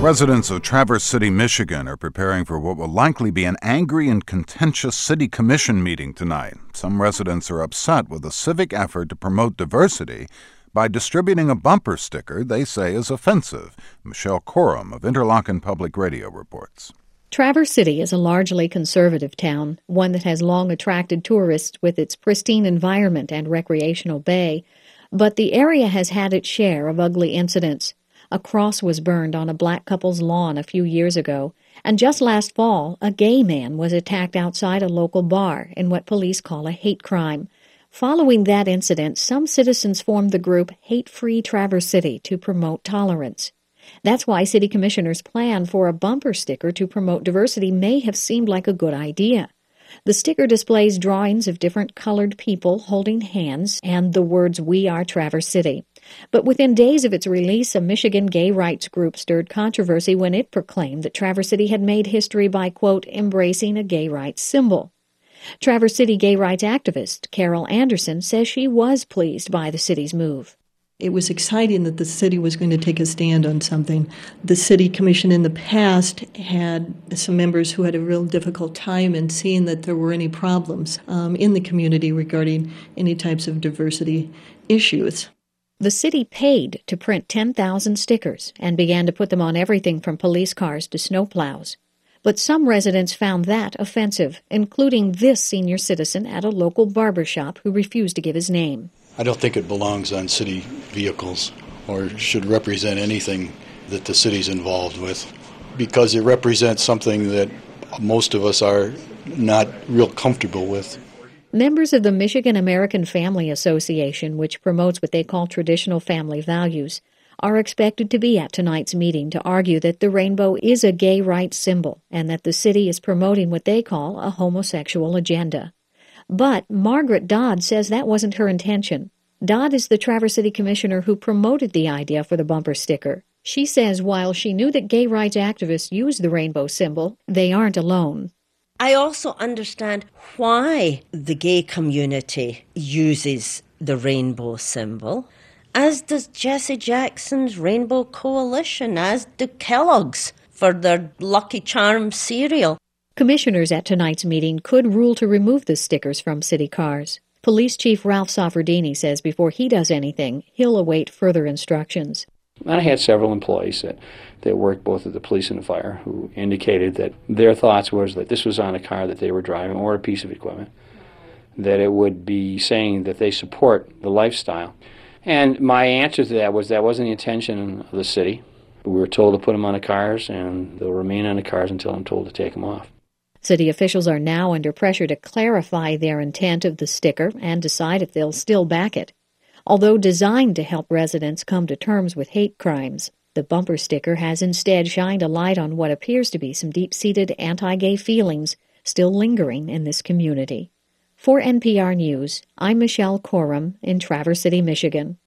Residents of Traverse City, Michigan are preparing for what will likely be an angry and contentious city commission meeting tonight. Some residents are upset with a civic effort to promote diversity by distributing a bumper sticker they say is offensive. Michelle Corum of Interlochen Public Radio reports. Traverse City is a largely conservative town, one that has long attracted tourists with its pristine environment and recreational bay. But the area has had its share of ugly incidents. A cross was burned on a black couple's lawn a few years ago, and just last fall, a gay man was attacked outside a local bar in what police call a hate crime. Following that incident, some citizens formed the group Hate Free Traverse City to promote tolerance. That's why city commissioners' plan for a bumper sticker to promote diversity may have seemed like a good idea. The sticker displays drawings of different colored people holding hands and the words, "We are Traverse City." But within days of its release, a Michigan gay rights group stirred controversy when it proclaimed that Traverse City had made history by, quote, embracing a gay rights symbol. Traverse City gay rights activist Carol Anderson says she was pleased by the city's move. It was exciting that the city was going to take a stand on something. The city commission in the past had some members who had a real difficult time in seeing that there were any problems in the community regarding any types of diversity issues. The city paid to print 10,000 stickers and began to put them on everything from police cars to snowplows. But some residents found that offensive, including this senior citizen at a local barber shop who refused to give his name. I don't think it belongs on city vehicles or should represent anything that the city's involved with, because it represents something that most of us are not real comfortable with. Members of the Michigan American Family Association, which promotes what they call traditional family values, are expected to be at tonight's meeting to argue that the rainbow is a gay rights symbol and that the city is promoting what they call a homosexual agenda. But Margaret Dodd says that wasn't her intention. Dodd is the Traverse City commissioner who promoted the idea for the bumper sticker. She says while she knew that gay rights activists use the rainbow symbol, they aren't alone. I also understand why the gay community uses the rainbow symbol, as does Jesse Jackson's Rainbow Coalition, as do Kellogg's for their Lucky Charms cereal. Commissioners at tonight's meeting could rule to remove the stickers from city cars. Police Chief Ralph Soffordini says before he does anything, he'll await further instructions. And I had several employees that worked both at the police and the fire who indicated that their thoughts was that this was on a car that they were driving or a piece of equipment, that it would be saying that they support the lifestyle. And my answer to that wasn't the intention of the city. We were told to put them on the cars, and they'll remain on the cars until I'm told to take them off. City officials are now under pressure to clarify their intent of the sticker and decide if they'll still back it. Although designed to help residents come to terms with hate crimes, the bumper sticker has instead shined a light on what appears to be some deep-seated anti-gay feelings still lingering in this community. For NPR News, I'm Michelle Corum in Traverse City, Michigan.